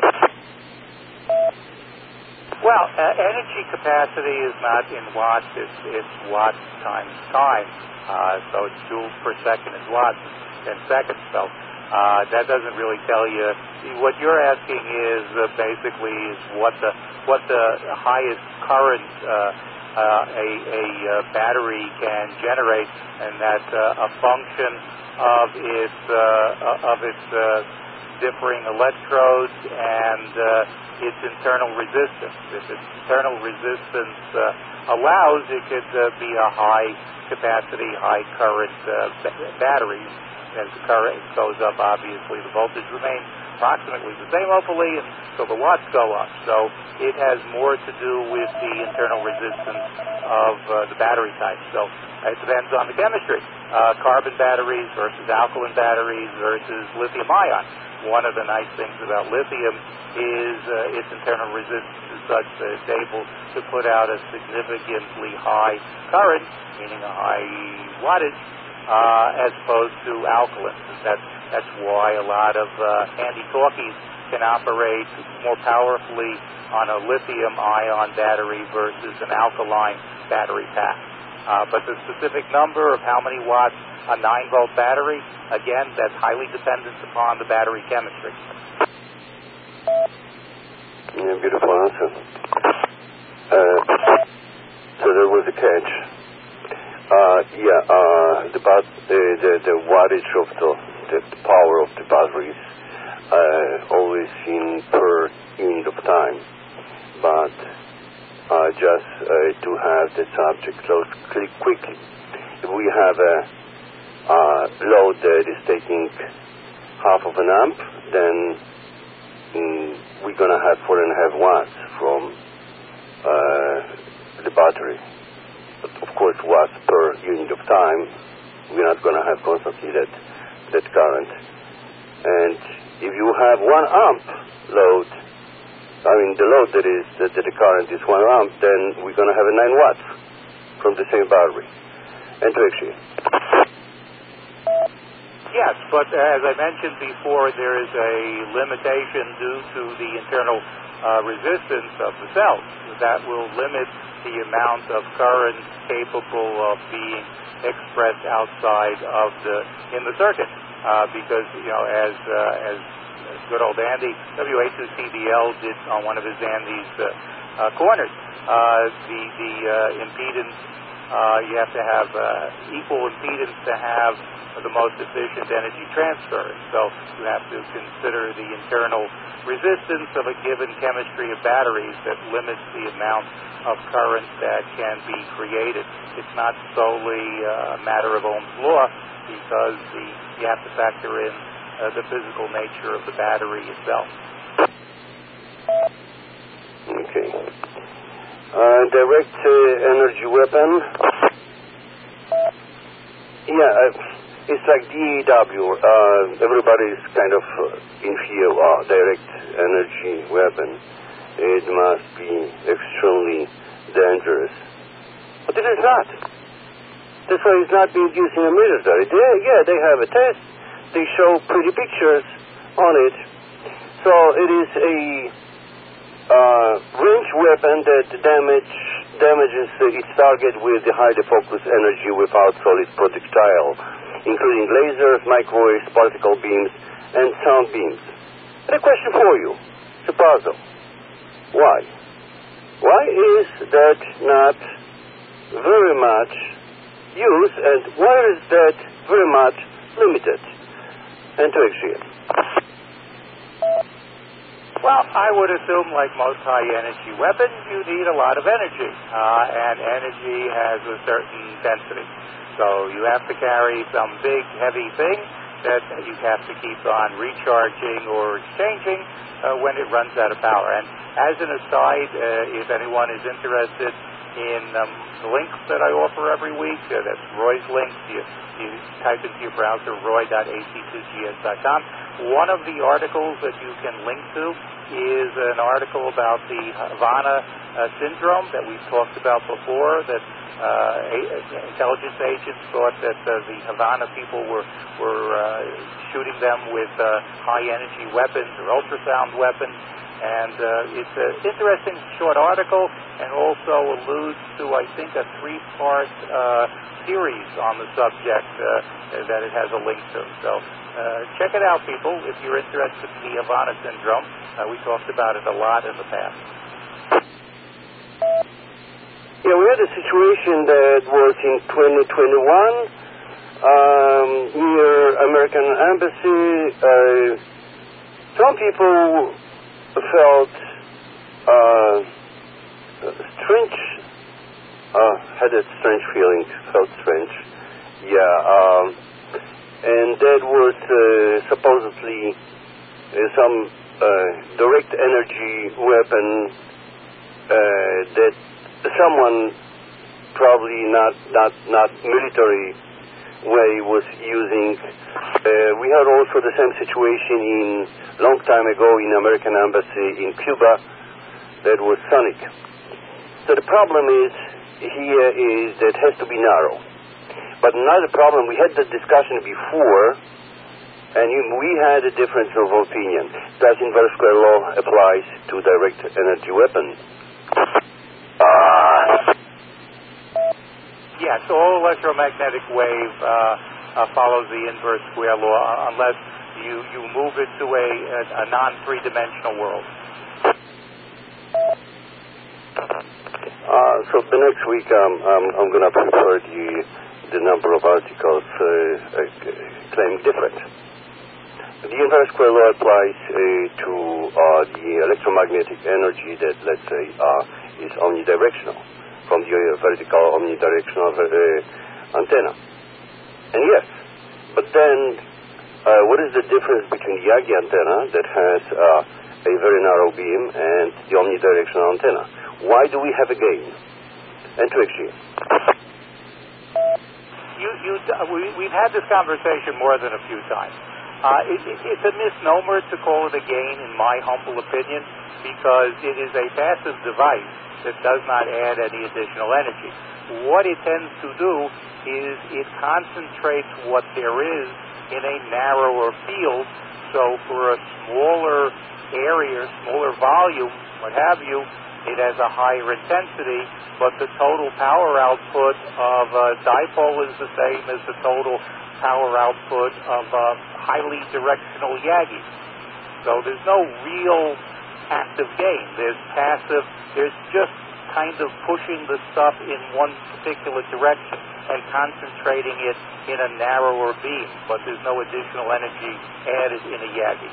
Well, uh, energy capacity is not in watts, it's, it's watts times time. Uh, so it's joules per second is watts, ten seconds. So uh, that doesn't really tell you. What you're asking is uh, basically is what the what the highest current uh, uh, a, a uh, battery can generate, and that's uh, a function of its uh, of its uh, differing electrodes and uh, its internal resistance. If its internal resistance uh, allows, it could uh, be a high capacity, high current uh, b- battery. As the current goes up, obviously the voltage remains approximately the same, hopefully, and so the watts go up. So it has more to do with the internal resistance of uh, the battery type. So it depends on the chemistry. Uh, carbon batteries versus alkaline batteries versus lithium ion. One of the nice things about lithium is uh, its internal resistance is such that it's able to put out a significantly high current, meaning a high wattage, uh, as opposed to alkaline. That's, that's why a lot of uh, handy-talkies can operate more powerfully on a lithium-ion battery versus an alkaline battery pack. Uh, but the specific number of how many watts a nine volt battery, again, that's highly dependent upon the battery chemistry. Yeah, beautiful answer. Uh, so there was a catch. Uh, yeah, uh, the, bat- the, the the wattage of the, the power of the batteries uh, always in per unit of time, but uh, just uh, to have the subject close quickly. If we have a uh, load that is taking half of an amp, then mm, we're going to have four and a half watts from uh, the battery. But of course, watts per unit of time, we're not going to have constantly that, that current. And if you have one amp load, I mean the load that is that, that the current is one amp, then we're going to have a nine watts from the same battery. And to actually. Yes, but as I mentioned before, there is a limitation due to the internal uh, resistance of the cells. That will limit the amount of current capable of being expressed outside of the in the circuit, uh, because you know as uh, as good old Andy W A two C B L did on one of his Andy's uh, uh, corners, uh, the the uh, impedance uh, you have to have uh, equal impedance to have the most efficient energy transfer. So you have to consider the internal resistance of a given chemistry of batteries that limits the amount of current that can be created. It's not solely a matter of Ohm's law, because the, you have to factor in uh, the physical nature of the battery itself. Okay. Uh, direct uh, energy weapon. Yeah. Uh, it's like D A W. Uh, everybody's kind of uh, in fear of uh, direct energy weapon. It must be extremely dangerous. But it is not. That's why it's not being used in the military. They, yeah, they have a test. They show pretty pictures on it. So it is a uh, range weapon that damage, damages its target with the highly focused energy without solid projectile, including lasers, microwaves, particle beams, and sound beams. And a question for you, it's a puzzle. Why? Why is that not very much used, and why is that very much limited? And to explain. Well, I would assume, like most high-energy weapons, you need a lot of energy, uh, and energy has a certain density. So you have to carry some big, heavy thing that you have to keep on recharging or exchanging uh, when it runs out of power. And as an aside, uh, if anyone is interested in um, the links that I offer every week, uh, that's Roy's links. You, you type into your browser roy dot a c two g s dot com. One of the articles that you can link to is an article about the Havana uh, syndrome that we've talked about before, that uh, a- intelligence agents thought that uh, the Havana people were, were uh, shooting them with uh, high-energy weapons or ultrasound weapons. And uh, it's an interesting short article, and also alludes to, I think, a three-part uh, series on the subject uh, that it has a link to. So uh, check it out, people, if you're interested in the Havana syndrome. Uh, we talked about it a lot in the past. Yeah, we had a situation that was in twenty twenty-one um, near American Embassy. Uh, some people felt uh, strange, uh, had a strange feeling, felt strange. Yeah, um, and that was uh, supposedly uh, some uh, direct energy weapon uh, that someone, probably not not not military way, was using. Uh, we had also the same situation in long time ago in American Embassy in Cuba. That was sonic. So the problem is here is that it has to be narrow. But another problem, we had the discussion before, and we had a difference of opinion. Does inverse square law applies to direct energy weapons? Uh, Yes, all electromagnetic wave uh, uh, follows the inverse square law unless you, you move it to a, a, a non-three-dimensional world. Uh, so the next week um, um, I'm going to prepare the, the number of articles uh, uh, claiming different. The inverse square law applies uh, to uh, the electromagnetic energy that, let's say, uh, is omnidirectional, from the uh, vertical omnidirectional uh, antenna. And yes, but then uh, what is the difference between the Yagi antenna that has uh, a very narrow beam and the omnidirectional antenna? Why do we have a gain? And to explain. You, you, we, we've had this conversation more than a few times. Uh, it, it, it's a misnomer to call it a gain, in my humble opinion, because it is a passive device that does not add any additional energy. What it tends to do is it concentrates what there is in a narrower field, so for a smaller area, smaller volume, what have you, it has a higher intensity, but the total power output of a dipole is the same as the total power output of a highly directional Yagi. So there's no real active gain. There's passive, there's just kind of pushing the stuff in one particular direction and concentrating it in a narrower beam, but there's no additional energy added in a Yagi.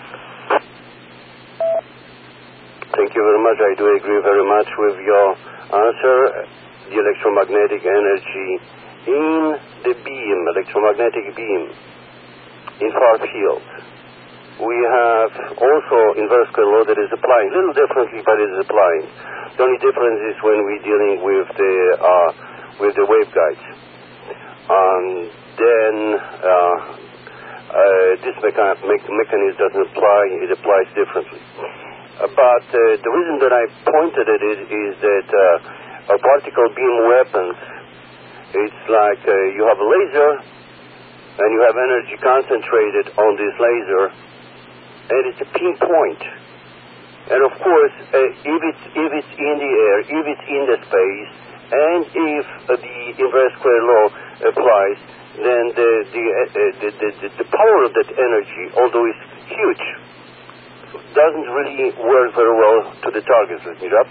Thank you very much. I do agree very much with your answer. The electromagnetic energy in the beam, electromagnetic beam, in far field. We have also inverse square law that is applying, a little differently, but it is applying. The only difference is when we're dealing with the uh, with the waveguides. Um, then uh, uh, this mecha- me- mechanism doesn't apply, it applies differently. Uh, but uh, the reason that I pointed at it is that uh, a particle beam weapons, it's like uh, you have a laser and you have energy concentrated on this laser, and it's a pinpoint. And of course, uh, if it's if it's in the air, if it's in the space, and if uh, the inverse square law applies, then the the, uh, the the the the power of that energy, although it's huge, doesn't really work very well to the target. Let me up.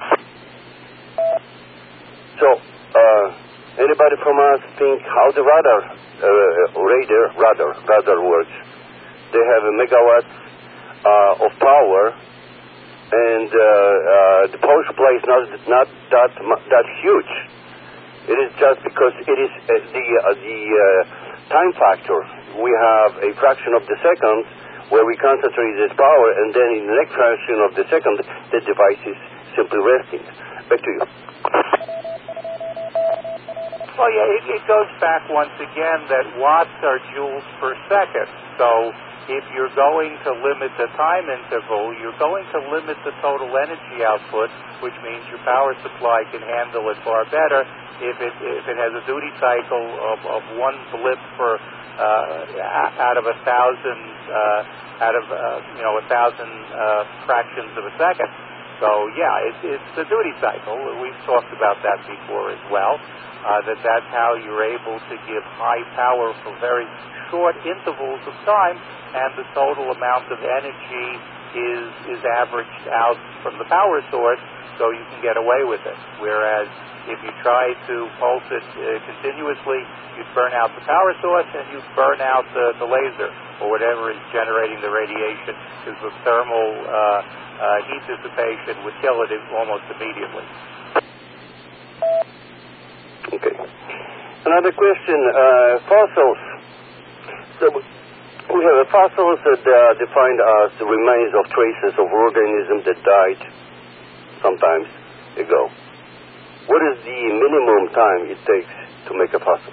So, uh, anybody from us think how the radar, uh, radar, radar, radar works? They have a megawatt uh, of power. And uh, uh, the power supply is not not that that huge. It is just because it is uh, the uh, the uh, time factor. We have a fraction of the second where we concentrate this power, and then in the next fraction of the second, the device is simply resting. Back to you. Well, yeah, it, it goes back once again that watts are joules per second. So if you're going to limit the time interval, you're going to limit the total energy output, which means your power supply can handle it far better. If it if it has a duty cycle of, of one blip per uh, out of a thousand uh, out of uh, you know a thousand uh, fractions of a second. So yeah, it, it's the duty cycle. We've talked about that before as well. Uh, that that's how you're able to give high power for very short intervals of time, and the total amount of energy is is averaged out from the power source, so you can get away with it. Whereas if you try to pulse it uh, continuously, you'd burn out the power source and you'd burn out the, the laser or whatever is generating the radiation, because the thermal uh, uh, heat dissipation would kill it almost immediately. Okay. Another question, uh, fossils. So we have a fossils that are uh, defined as the remains of traces of organisms that died sometimes ago. What is the minimum time it takes to make a fossil?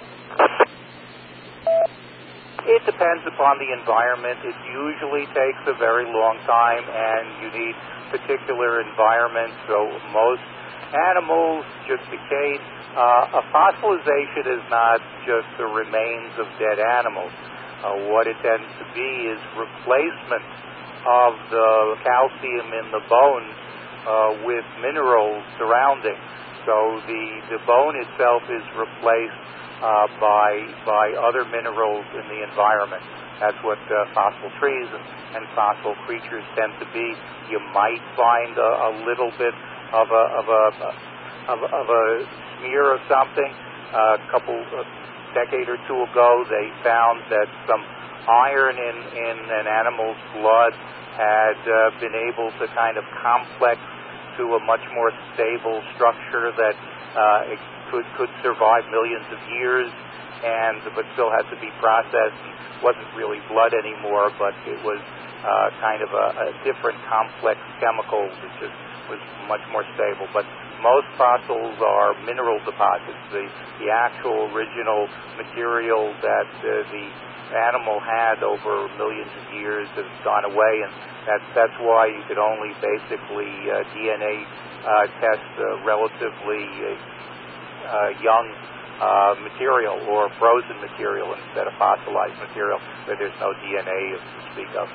It depends upon the environment. It usually takes a very long time, and you need particular environments. So most animals just decay. Uh, a fossilization is not just the remains of dead animals. Uh, what it tends to be is replacement of the calcium in the bone uh, with minerals surrounding. So the, the bone itself is replaced uh, by by other minerals in the environment. That's what uh, fossil trees and, and fossil creatures tend to be. You might find a, a little bit of a of a of, of a smear of something. Uh, a couple a decade or two ago, they found that some iron in, in an animal's blood had uh, been able to kind of complex to a much more stable structure that uh, it could could survive millions of years, and but still had to be processed. It wasn't really blood anymore, but it was uh, kind of a, a different complex chemical that just was much more stable. But most fossils are mineral deposits. The, the actual original material that uh, the animal had over millions of years has gone away, and that's that's why you could only basically uh, D N A uh, test uh, relatively uh, uh, young uh, material or frozen material instead of fossilized material where there's no D N A to speak of.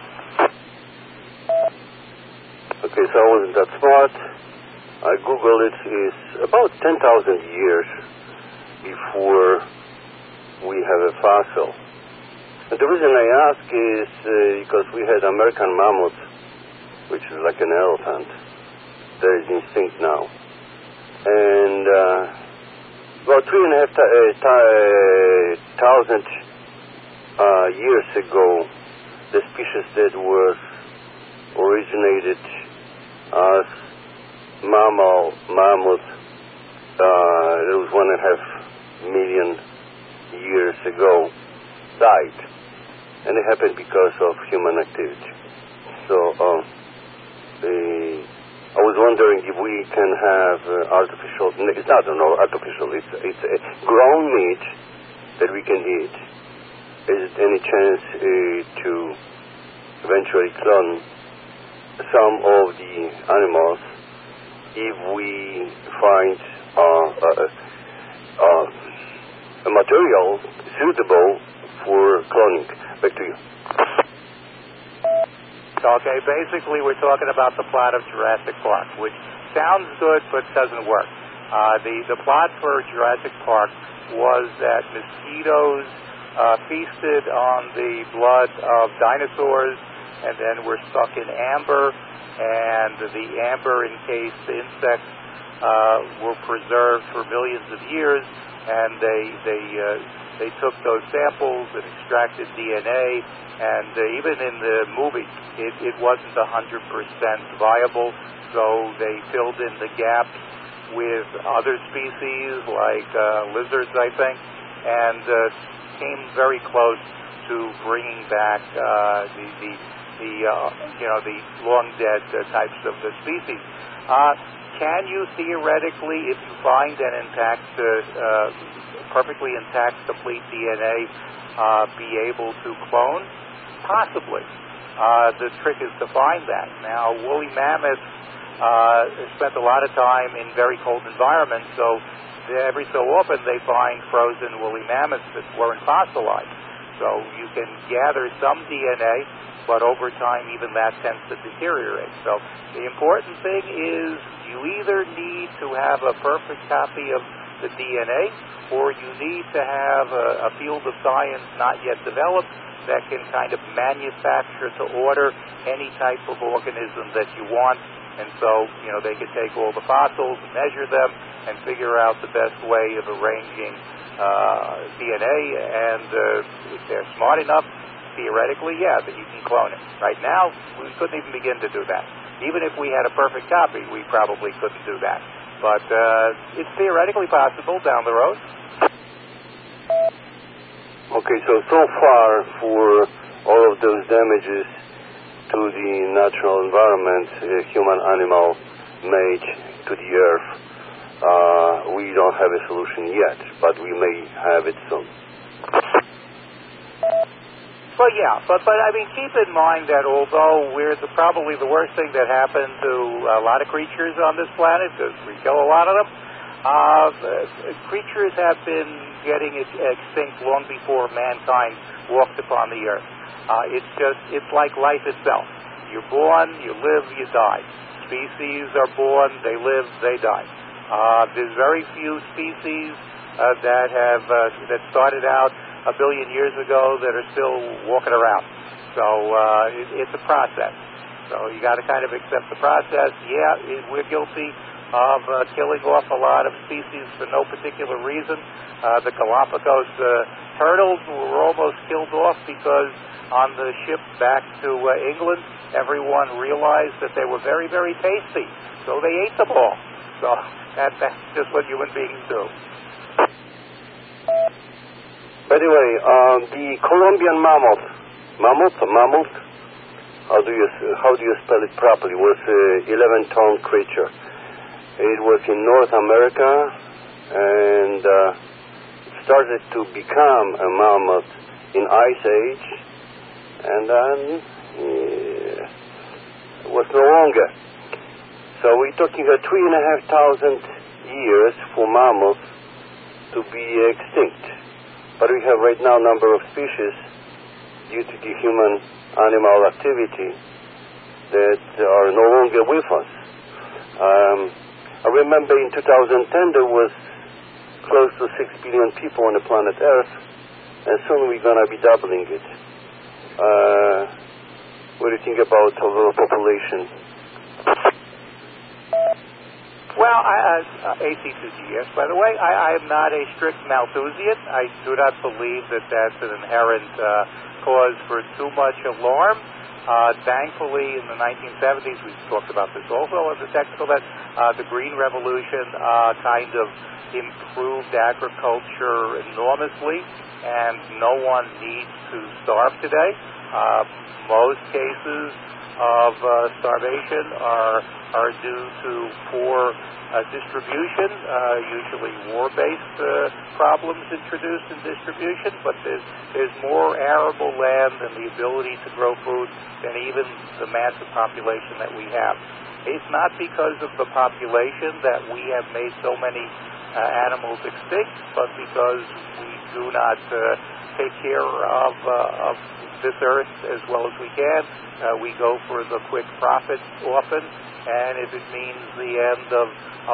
Okay, so I wasn't that smart. I Googled it. It's about ten thousand years before we have a fossil. And the reason I ask is uh, because we had American mammoth, which is like an elephant, that is extinct now. And uh, about three and a half ta- uh, ta- thousand uh, years ago, the species that was originated as mammal, mammoth, uh, that was one and a half million years ago, died. And it happened because of human activity. So uh, the, I was wondering if we can have uh, artificial, it's not no, artificial, it's, it's a grown meat that we can eat? Is it any chance uh, to eventually clone some of the animals if we find uh, uh, uh, a material suitable for cloning? Back to you. Okay, basically we're talking about the plot of Jurassic Park, which sounds good but doesn't work. Uh, the, the plot for Jurassic Park was that mosquitoes uh, feasted on the blood of dinosaurs and then were stuck in amber, and the amber-encased insects uh, were preserved for millions of years, and they they uh, they took those samples and extracted D N A, and uh, even in the movie, it, it wasn't one hundred percent viable, so they filled in the gaps with other species like uh, lizards, I think, and uh, came very close to bringing back uh, the the, the uh, you know the long dead uh, types of the species. Uh, can you theoretically, if you find an intact, uh, uh, perfectly intact, complete D N A, uh, be able to clone? Possibly. Uh, the trick is to find that. Now, woolly mammoths uh, spent a lot of time in very cold environments, so every so often they find frozen woolly mammoths that weren't fossilized. So you can gather some D N A, but over time even that tends to deteriorate. So the important thing is you either need to have a perfect copy of the D N A, or you need to have a, a field of science not yet developed that can kind of manufacture to order any type of organism that you want. And so, you know, they can take all the fossils, measure them, and figure out the best way of arranging uh, D N A. And uh, if they're smart enough, theoretically, yeah, that you can clone it. Right now, we couldn't even begin to do that. Even if we had a perfect copy, we probably couldn't do that. But uh, it's theoretically possible down the road. Okay, so so far for all of those damages to the natural environment, uh, human-animal made to the earth, uh, we don't have a solution yet, but we may have it soon. Well, yeah, but but I mean, keep in mind that although we're the, probably the worst thing that happened to a lot of creatures on this planet, because we kill a lot of them, uh, creatures have been getting extinct long before mankind walked upon the earth. Uh, it's just, it's like life itself. You're born, you live, you die. Species are born, they live, they die. Uh, there's very few species uh, that have uh, that started out a billion years ago that are still walking around. So uh, it, it's a process. So you got to kind of accept the process. Yeah, it, we're guilty of uh, killing off a lot of species for no particular reason. Uh, the Galapagos uh, turtles were almost killed off because on the ship back to uh, England, everyone realized that they were very, very tasty. So they ate them all. So that, that's just what human beings do. By the way, um, the Colombian mammoth, mammoth, mammoth, how do you how do you spell it properly? Was an eleven-ton creature. It was in North America, and uh, started to become a mammoth in Ice Age, and then uh, was no longer. So we're talking about three and a half thousand years for mammoths to be extinct. But we have right now a number of species due to the human-animal activity that are no longer with us. Um, I remember in two thousand ten there was close to six billion people on the planet Earth, and soon we're going to be doubling it. Uh, what do you think about overall population? Well, I, uh, A C two G, yes, by the way, I, I am not a strict Malthusian. I do not believe that that's an inherent uh, cause for too much alarm. Uh, thankfully, in the nineteen seventies, we talked about this also in the technical, that uh, the Green Revolution uh, kind of improved agriculture enormously, and no one needs to starve today. Uh, most cases, of uh, starvation are are due to poor uh, distribution, uh, usually war-based uh, problems introduced in distribution, but there's, there's more arable land and the ability to grow food than even the massive population that we have. It's not because of the population that we have made so many uh, animals extinct, but because we do not uh, take care of, uh, of this earth as well as we can. Uh, we go for the quick profit often, and if it means the end of